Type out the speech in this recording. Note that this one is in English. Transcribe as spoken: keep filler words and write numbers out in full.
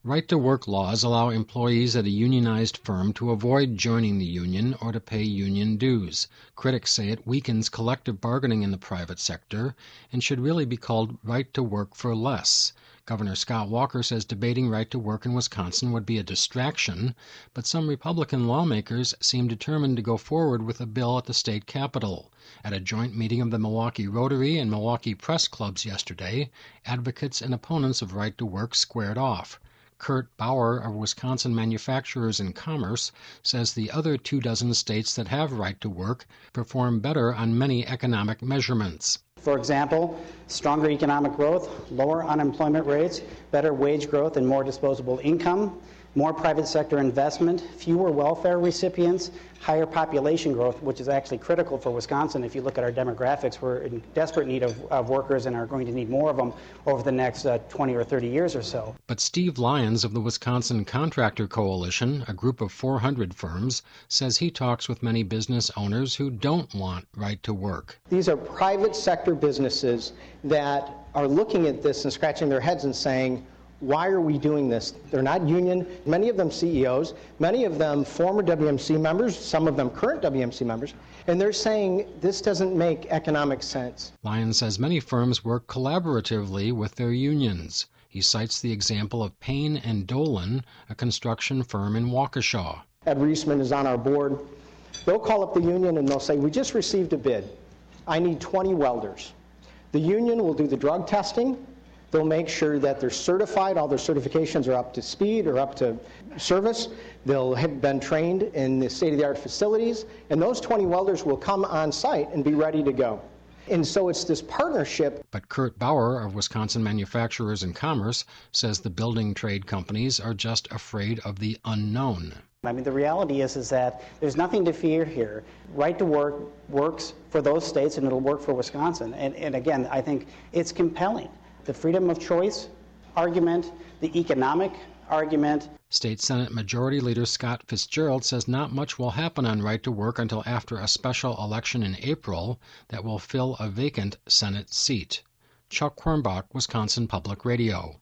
Right-to-work laws allow employees at a unionized firm to avoid joining the union or to pay union dues. Critics say it weakens collective bargaining in the private sector and should really be called right-to-work for less. Governor Scott Walker says debating right-to-work in Wisconsin would be a distraction, but some Republican lawmakers seem determined to go forward with a bill at the state capitol. At a joint meeting of the Milwaukee Rotary and Milwaukee Press Clubs yesterday, advocates and opponents of right-to-work squared off. Kurt Bauer of Wisconsin Manufacturers and Commerce says the other two dozen states that have right to work perform better on many economic measurements. For example, stronger economic growth, lower unemployment rates, better wage growth and more disposable income, more private sector investment, fewer welfare recipients, higher population growth, which is actually critical for Wisconsin. If you look at our demographics, we're in desperate need of, of workers and are going to need more of them over the next uh, twenty or thirty years or so. But Steve Lyons of the Wisconsin Contractor Coalition, a group of four hundred firms, says he talks with many business owners who don't want right to work. These are private sector businesses that are looking at this and scratching their heads and saying, why are we doing this? They're not union. Many of them C E Os, many of them former W M C members, some of them current W M C members, and they're saying this doesn't make economic sense. Lyons says many firms work collaboratively with their unions. He cites the example of Payne and Dolan, a construction firm in Waukesha. Ed Reisman is on our board. They'll call up the union and they'll say, we just received a bid. I need twenty welders. The union will do the drug testing. They'll make sure that they're certified, all their certifications are up to speed or up to service. They'll have been trained in the state-of-the-art facilities, and those twenty welders will come on site and be ready to go. And so it's this partnership. But Kurt Bauer of Wisconsin Manufacturers and Commerce says the building trade companies are just afraid of the unknown. I mean, the reality is, is that there's nothing to fear here. Right to work works for those states, and it'll work for Wisconsin. And, and again, I think it's compelling. The freedom of choice argument, the economic argument. State Senate Majority Leader Scott Fitzgerald says not much will happen on right to work until after a special election in April that will fill a vacant Senate seat. Chuck Quirmbach, Wisconsin Public Radio.